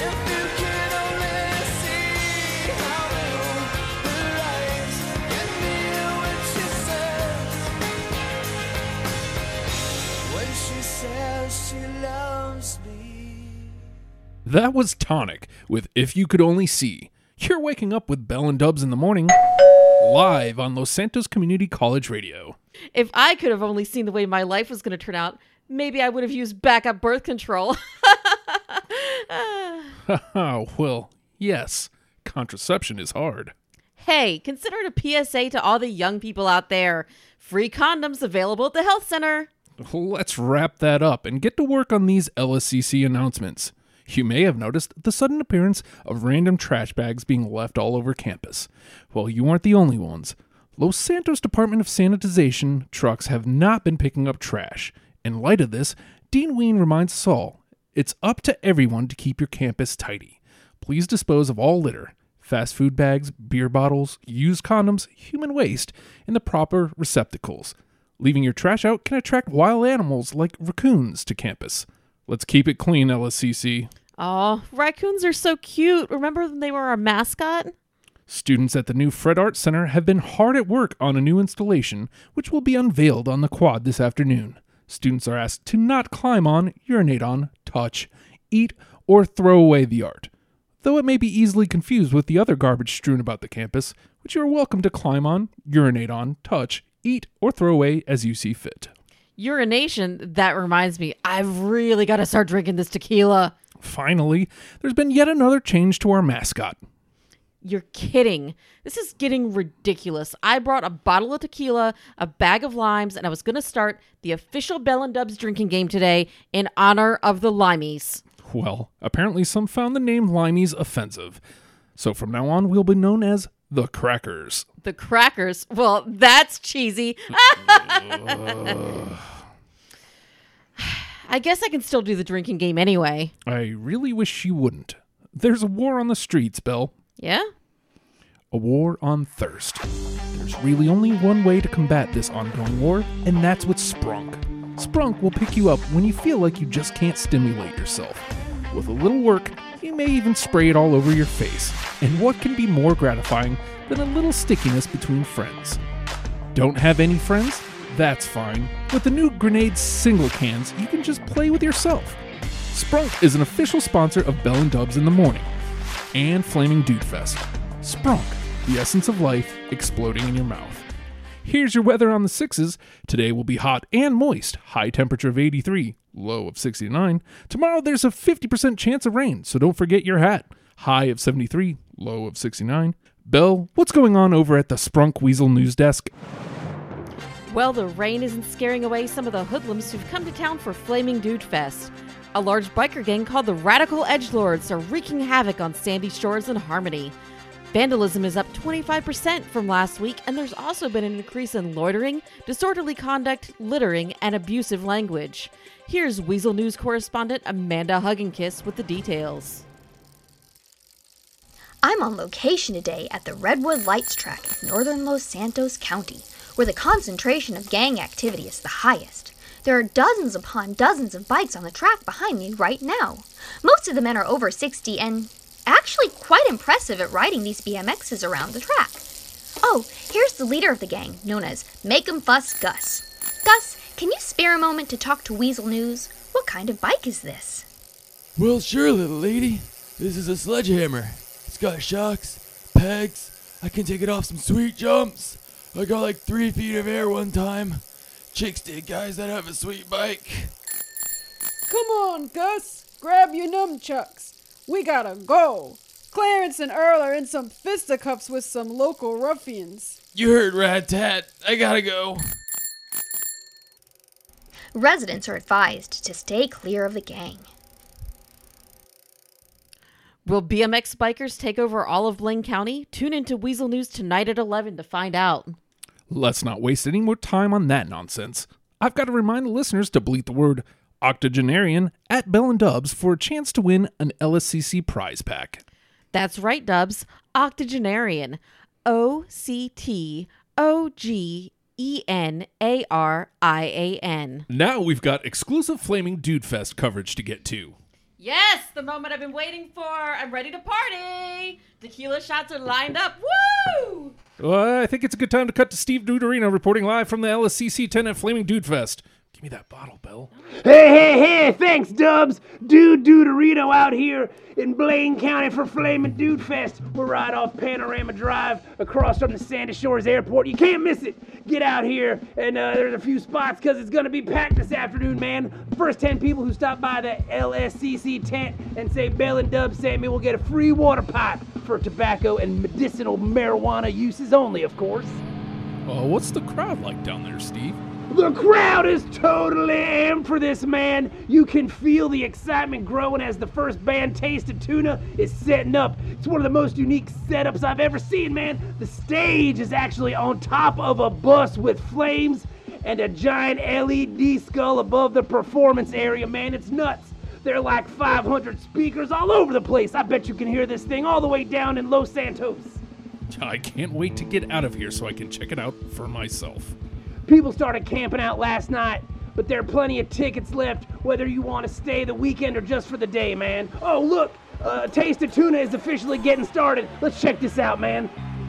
That was Tonic with If You Could Only See. You're waking up with Bell and Dubs in the morning, live on Los Santos Community College Radio. If I could have only seen the way my life was going to turn out, maybe I would have used backup birth control. Well, yes, contraception is hard. Hey, consider it a PSA to all the young people out there. Free condoms available at the health center. Let's wrap that up and get to work on these LSCC announcements. You may have noticed the sudden appearance of random trash bags being left all over campus. Well, you aren't the only ones. Los Santos Department of Sanitization trucks have not been picking up trash. In light of this, Dean Ween reminds us all, it's up to everyone to keep your campus tidy. Please dispose of all litter, fast food bags, beer bottles, used condoms, human waste, in the proper receptacles. Leaving your trash out can attract wild animals like raccoons to campus. Let's keep it clean, LSCC. Oh, raccoons are so cute. Remember when they were our mascot? Students at the new Fred Art Center have been hard at work on a new installation, which will be unveiled on the quad this afternoon. Students are asked to not climb on, urinate on, touch, eat, or throw away the art. Though it may be easily confused with the other garbage strewn about the campus, which you are welcome to climb on, urinate on, touch, eat, or throw away as you see fit. Urination, that reminds me, I've really got to start drinking this tequila. Finally, there's been yet another change to our mascot. You're kidding. This is getting ridiculous. I brought a bottle of tequila, a bag of limes, and I was going to start the official Bell and Dubs drinking game today in honor of the Limeys. Well, apparently some found the name Limeys offensive. So from now on, we'll be known as the Crackers. The Crackers? Well, that's cheesy. I guess I can still do the drinking game anyway. I really wish you wouldn't. There's a war on the streets, Belle. Yeah? A war on thirst. There's really only one way to combat this ongoing war, and that's with Sprunk. Sprunk will pick you up when you feel like you just can't stimulate yourself. With a little work, you may even spray it all over your face. And what can be more gratifying than a little stickiness between friends? Don't have any friends? That's fine. With the new Grenade single cans, you can just play with yourself. Sprunk is an official sponsor of Bell and Dubs in the morning and Flaming Dude Fest. Sprunk, the essence of life exploding in your mouth. Here's your weather on the 6s. Today will be hot and moist, high temperature of 83, low of 69. Tomorrow there's a 50% chance of rain, so don't forget your hat. High of 73, low of 69. Belle, what's going on over at the Sprunk Weasel News Desk? Well, the rain isn't scaring away some of the hoodlums who've come to town for Flaming Dude Fest. A large biker gang called the Radical Edgelords are wreaking havoc on Sandy Shores and Harmony. Vandalism is up 25% from last week, and there's also been an increase in loitering, disorderly conduct, littering, and abusive language. Here's Weasel News correspondent Amanda Hugginkiss with the details. I'm on location today at the Redwood Lights track in northern Los Santos County, where the concentration of gang activity is the highest. There are dozens upon dozens of bikes on the track behind me right now. Most of the men are over 60 and actually quite impressive at riding these BMXs around the track. Oh, here's the leader of the gang, known as Make 'em Fuss Gus. Gus, can you spare a moment to talk to Weasel News? What kind of bike is this? Well, sure, little lady. This is a sledgehammer. It's got shocks, pegs. I can take it off some sweet jumps. I got like 3 feet of air one time. Chicks dig guys that have a sweet bike. Come on, Gus. Grab your nunchucks. We gotta go. Clarence and Earl are in some fisticuffs with some local ruffians. You heard Rat Tat. I gotta go. Residents are advised to stay clear of the gang. Will BMX bikers take over all of Blaine County? Tune into Weasel News tonight at 11 to find out. Let's not waste any more time on that nonsense. I've got to remind the listeners to bleat the word octogenarian at Bell and Dubs for a chance to win an LSCC prize pack. That's right, Dubs. Octogenarian. OCTOGENARIAN. Now we've got exclusive Flaming Dude Fest coverage to get to. Yes, the moment I've been waiting for. I'm ready to party. Tequila shots are lined up. Woo! Well, I think it's a good time to cut to Steve Duderino reporting live from the LSCC tent at Flaming Dude Fest. Give me that bottle, Bill. Hey, thanks, Dubs. Duderino out here in Blaine County for Flamin' Dude Fest. We're right off Panorama Drive across from the Sandy Shores Airport. You can't miss it. Get out here, and there's a few spots because it's going to be packed this afternoon, man. The first 10 people who stop by the LSCC tent and say Bell and Dubs sent me will get a free water pipe for tobacco and medicinal marijuana uses only, of course. What's the crowd like down there, Steve? The crowd is totally amped for this, man. You can feel the excitement growing as the first band, Taste of Tuna, is setting up. It's one of the most unique setups I've ever seen, man. The stage is actually on top of a bus with flames and a giant LED skull above the performance area, man. It's nuts. There are like 500 speakers all over the place. I bet you can hear this thing all the way down in Los Santos. I can't wait to get out of here so I can check it out for myself. People started camping out last night, but there are plenty of tickets left, whether you want to stay the weekend or just for the day, man. Oh, look, Taste of Tuna is officially getting started. Let's check this out, man.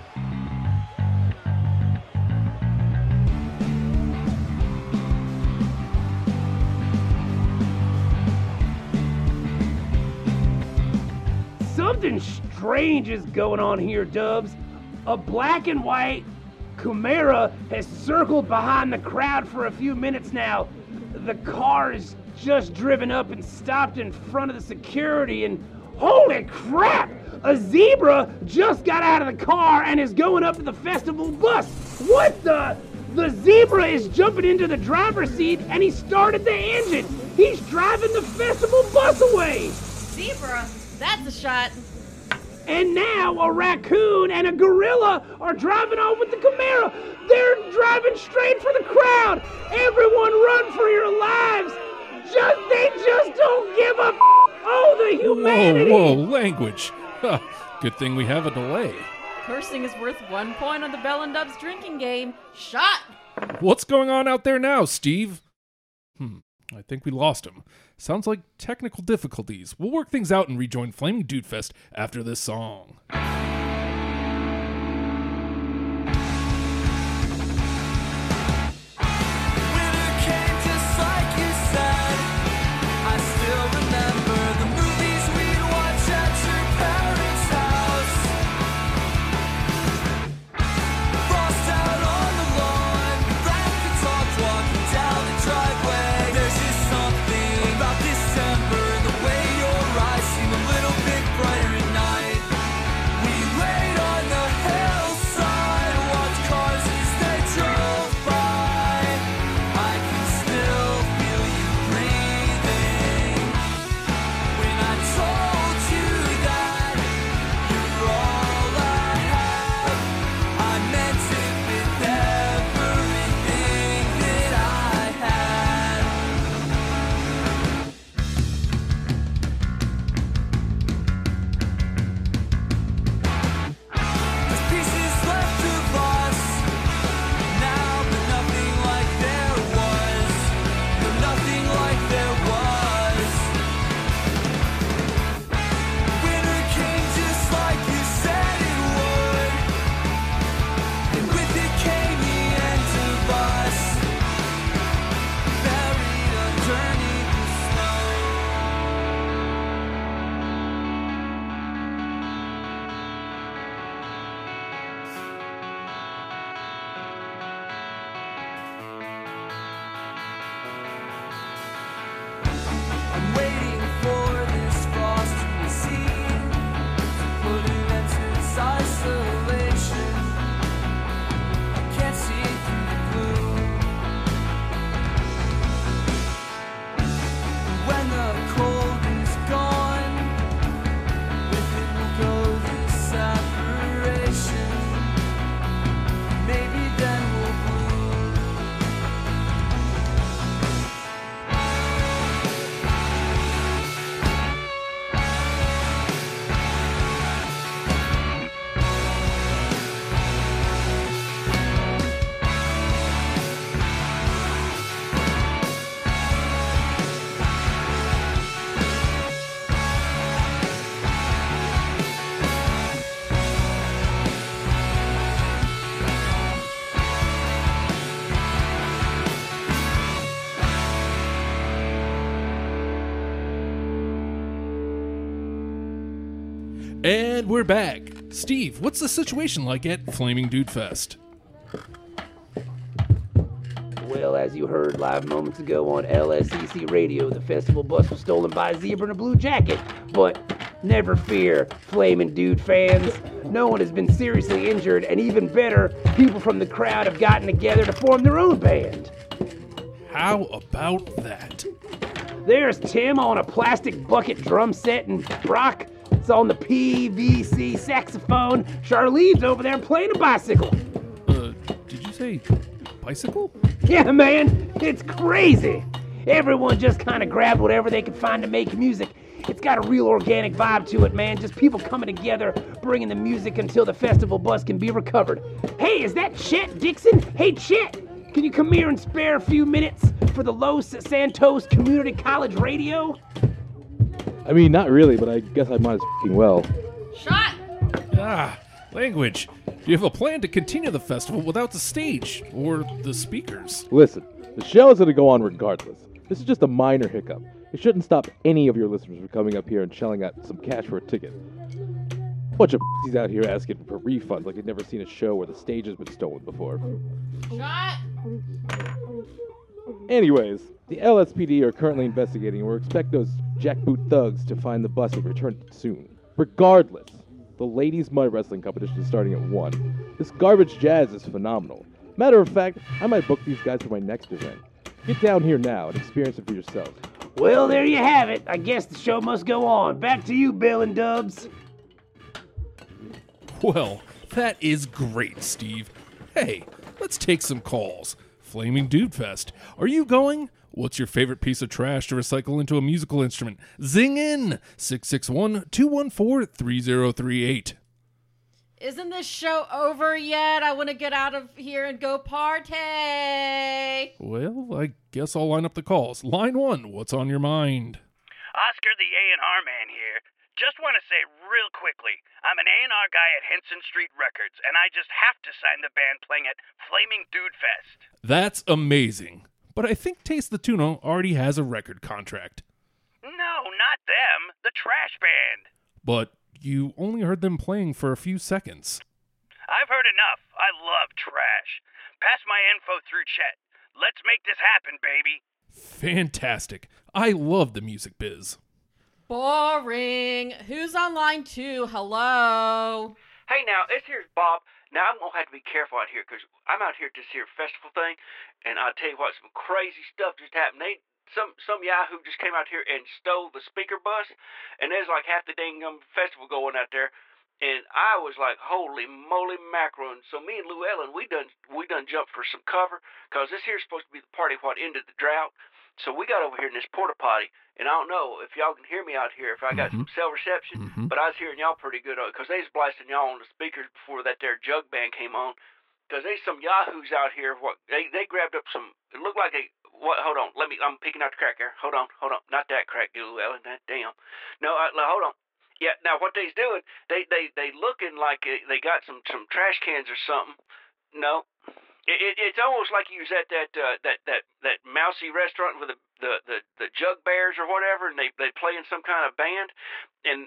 Something strange is going on here, Dubs. A black and white Camaro has circled behind the crowd for a few minutes now. The car is just driven up and stopped in front of the security, and holy crap! A zebra just got out of the car and is going up to the festival bus. What the? The zebra is jumping into the driver's seat and he started the engine. He's driving the festival bus away. Zebra, that's a shot. And now a raccoon and a gorilla are driving on with the Camaro. They're driving straight for the crowd. Everyone run for your lives. They just don't give a oh, the humanity. Whoa, language. Good thing we have a delay. Cursing is worth 1 point on the Bell and Dubs drinking game. Shot! What's going on out there now, Steve? I think we lost him. Sounds like technical difficulties. We'll work things out and rejoin Flaming Dude Fest after this song. We And we're back. Steve, what's the situation like at Flaming Dude Fest? Well, as you heard live moments ago on LSCC Radio, the festival bus was stolen by a zebra in a blue jacket. But never fear, Flamin' Dude fans. No one has been seriously injured, and even better, people from the crowd have gotten together to form their own band. How about that? There's Tim on a plastic bucket drum set, and Brock is on the PVC saxophone. Charlene's over there playing a bicycle. Did you say bicycle? Yeah, man, it's crazy. Everyone just kind of grabbed whatever they could find to make music. It's got a real organic vibe to it, man. Just people coming together, bringing the music until the festival bus can be recovered. Hey, is that Chet Dixon? Hey, Chet, can you come here and spare a few minutes for the Los Santos Community College Radio? I mean, not really, but I guess I might as well. Shot! Language. Do you have a plan to continue the festival without the stage or the speakers? Listen, the show is going to go on regardless. This is just a minor hiccup. It shouldn't stop any of your listeners from coming up here and shelling out some cash for a ticket. Bunch of he's out here asking for refunds like they've never seen a show where the stage has been stolen before. Shot! Anyways, the LSPD are currently investigating and we're expecting those jackboot thugs to find the bus and return soon. Regardless, the ladies' mud wrestling competition is starting at 1. This garbage jazz is phenomenal. Matter of fact, I might book these guys for my next event. Get down here now and experience it for yourself. Well, there you have it. I guess the show must go on. Back to you, Bill and Dubs. Well, that is great, Steve. Hey, let's take some calls. Flaming Dude Fest. Are you going? What's your favorite piece of trash to recycle into a musical instrument? Zing in! 661-214-3038. Isn't this show over yet? I want to get out of here and go party. Well, I guess I'll line up the calls. Line 1, what's on your mind? Oscar the A&R man here. Just want to say real quickly, I'm an A&R guy at Henson Street Records, and I just have to sign the band playing at Flaming Dude Fest. That's amazing. But I think Taste the Tuna already has a record contract. No, not them. The trash band. But you only heard them playing for a few seconds. I've heard enough. I love trash. Pass my info through Chet. Let's make this happen, baby. Fantastic. I love the music biz. Boring. Who's on line 2? Hello? Hey, now, this here's Bob. Now, I'm going to have to be careful out here because I'm out here at this here festival thing, and I'll tell you what, some crazy stuff just happened. Some yahoo just came out here and stole the speaker bus, and there's like half the dang festival going out there, and I was like, holy moly mackerel. And so me and Lou Ellen, we done jumped for some cover because this here's supposed to be the party what ended the drought. So we got over here in this porta potty, and I don't know if y'all can hear me out here, if I got some cell reception, but I was hearing y'all pretty good because they was blasting y'all on the speakers before that there jug band came on. Because there's some yahoos out here, they grabbed up some, it looked like hold on, I'm picking out the crack here. Hold on, not that crack, Ellen, that damn. No, hold on. Yeah, now what they's doing, they looking like they got some trash cans or something. No. It's almost like you was at that mousy restaurant with the jug bears or whatever, and they play in some kind of band, and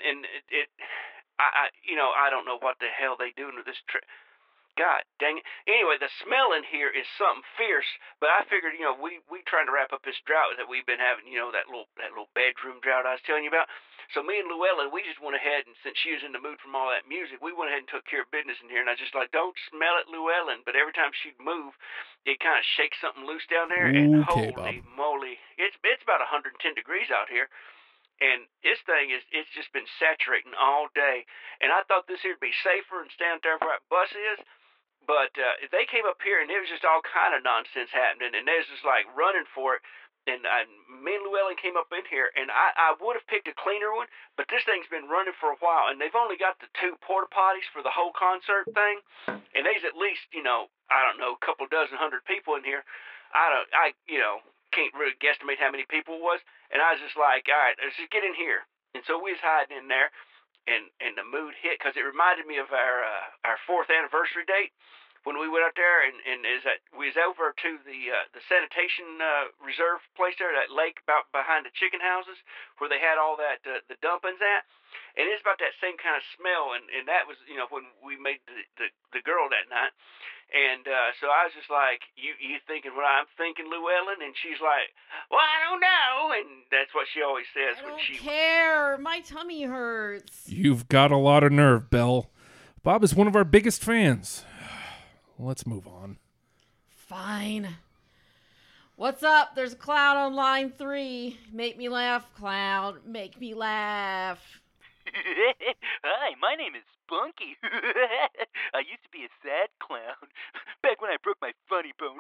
I don't know what the hell they doing with this. God dang it. Anyway, the smell in here is something fierce, but I figured, we trying to wrap up this drought that we've been having, that little bedroom drought I was telling you about. So me and Llewellyn, we just went ahead, and since she was in the mood from all that music, we went ahead and took care of business in here, and I just like, don't smell it, Llewellyn, but every time she'd move, it kind of shakes something loose down there, and Okay, holy Bob. moly, it's about 110 degrees out here. And this thing it's just been saturating all day. And I thought this here would be safer and stand there where that bus is. But they came up here, and there was just all kind of nonsense happening, and they was just like running for it. And me and Llewellyn came up in here, and I would have picked a cleaner one, but this thing's been running for a while, and they've only got the 2 porta potties for the whole concert thing, and there's at least, I don't know, a couple dozen 100 people in here. I can't really guesstimate how many people it was, and I was just like, all right, let's just get in here. And so we was hiding in there, and the mood hit, because it reminded me of our 4th anniversary date. When we went out there, and we was over to the sanitation reserve place there, that lake about behind the chicken houses, where they had all that the dumpings at. and it's about that same kind of smell, and that was, you know, when we made the girl that night. And so I was just like, you thinking what I'm thinking, Llewellyn? And she's like, well, I don't know. And that's what she always says I when don't she... care. My tummy hurts. You've got a lot of nerve, Belle. Bob is one of our biggest fans. Let's move on. Fine. What's up? There's a clown on line 3. Make me laugh, clown. Make me laugh. Hi, my name is Spunky. I used to be a sad clown back when I broke my funny bone.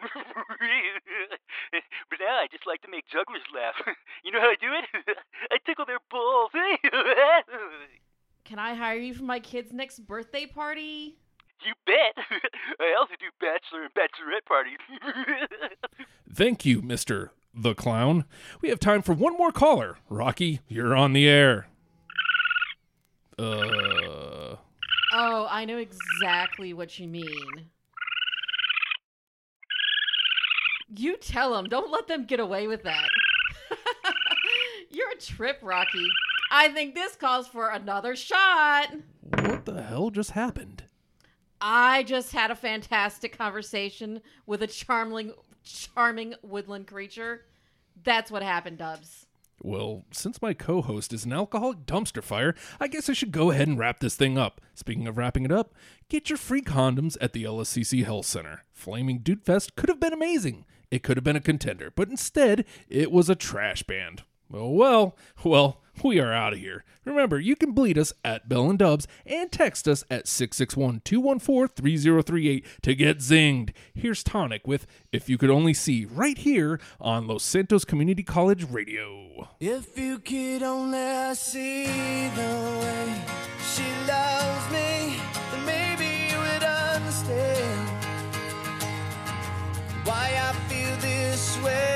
But now I just like to make jugglers laugh. You know how I do it? I tickle their balls. Can I hire you for my kid's next birthday party? You bet. I also do bachelor and bachelorette parties. Thank you, Mr. the Clown. We have time for one more caller. Rocky, you're on the air. Oh, I know exactly what you mean. You tell them. Don't let them get away with that. You're a trip, Rocky. I think this calls for another shot. What the hell just happened? I just had a fantastic conversation with a charming woodland creature. That's what happened, Dubs. Well, since my co-host is an alcoholic dumpster fire, I guess I should go ahead and wrap this thing up. Speaking of wrapping it up, get your free condoms at the LSCC Health Center. Flaming Dude Fest could have been amazing. It could have been a contender, but instead, it was a trash band. Oh well, we are out of here. Remember, you can bleed us at Bell and Dubs and text us at 661-214-3038 to get zinged. Here's Tonic with If You Could Only See right here on Los Santos Community College Radio. If you could only see the way she loves me, then maybe you would understand why I feel this way.